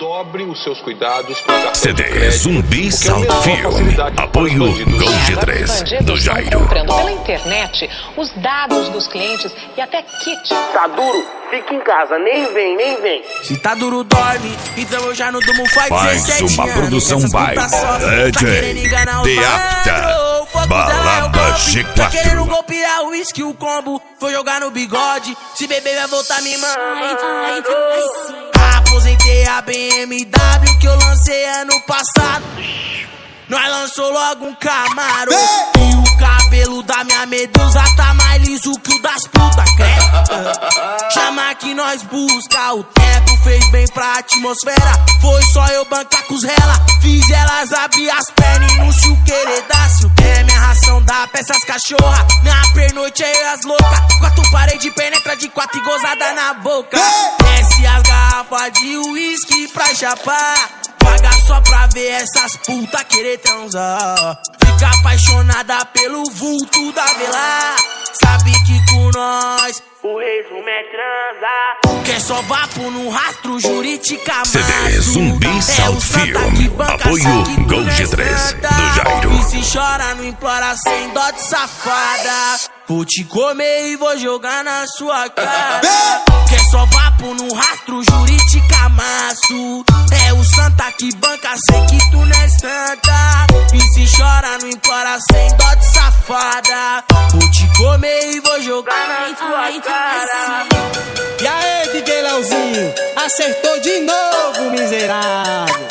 dobre os seus cuidados com o cartão CD Zumbi Sound Film. Apoio Gol G3 do Jairo. Comprando pela internet os dados dos clientes e até kit. Tá duro? Fica em casa, nem vem. Se tá duro, dorme, então eu já não durmo faz 17 Mais uma anos. produção by DJ Deapta, Balada G4. Tá querendo golpear o uísque, o combo foi jogar no bigode. Se beber vai voltar me mamando. Aposentei a BMW que eu lancei ano passado. Nós lançou logo um Camaro. E o cabelo da minha medusa tá mais liso que o das puta, credo. Chama que nós busca, o teto fez bem pra atmosfera. Foi só eu bancar com os rela. Fiz elas abrir as pernas e não se o querer dar. Se o quer minha ração dá pra essas cachorra. Minha pernoite é as louca. 4 paredes penetra de 4 e gozada na boca. Desce as garrafas de uísque pra chapar. Paga só pra ver essas puta querer transar. Fica apaixonada pelo vulto da vela. Sabe que com nós o resumo é transar. Quer só vapo no rastro, Juritica Maço. CD Zumbi Sound Film. Apoio Gol G3 do Jairo. E se chora, não implora sem dó de safada. Vou te comer e vou jogar na sua cara. Quer só vapo no rastro, Juritica Maço. É o santa que banca, sei que tu não é santa. E se chora, não implora sem dó de safada. Vou te comer e vou jogar na sua cara. E aí, DJ Leozinho, acertou de novo, miserável.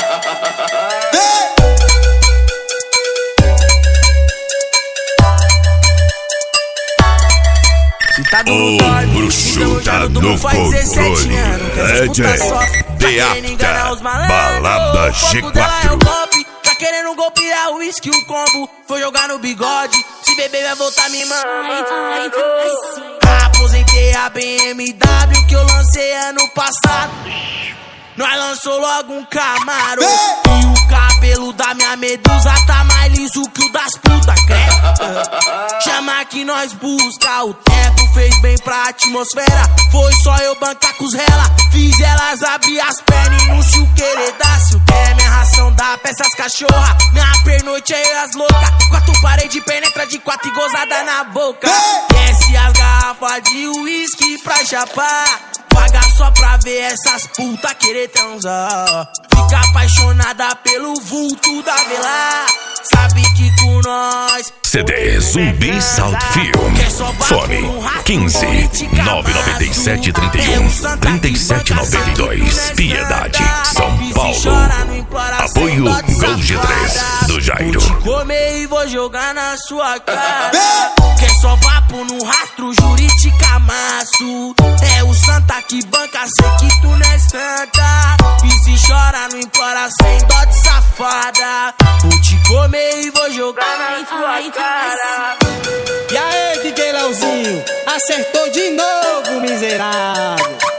Se tá duro, O dorme, bruxo então eu já tá não durmo no faz 17 controle. anos. Essas putas sofrem, tá querendo enganar os malandros. Balada O foco dela é o G4. golpe, tá querendo golpear o uísque, o combo foi jogar no bigode. Se beber vai voltar me mamando. Aposentei a BMW que eu lancei ano passado. Nós lançou logo um Camaro. E o cabelo da minha medusa tá mais liso que o das puta, credo. Chama que nós busca, o teto fez bem pra atmosfera. Foi só eu bancar com os rela. Fiz elas abrir as pernas e não se o querer dar. Se o quer minha ração dá pra essas cachorra. Minha pernoite é as louca. 4 paredes penetra de 4 e gozada na boca. Desce as garrafas de uísque pra chapar. Paga só pra ver essas puta querer transar. Fica apaixonada pelo vulto da vela. Sabe que com nós CD Zumbi Sound Film. Fone 15 997 31 37 92. Piedade, São Paulo. Apoio Gol G3 do Jairo. Vou te comer e vou jogar na sua cara. Quer só vapo no rastro, Juritica Maço. É o santa que banca, sei que tu não é santa. E se chora, não implora sem dó de safada. Vou te comer e vou jogar na sua cara. E aí, DJ Leozinho, acertou de novo, miserável.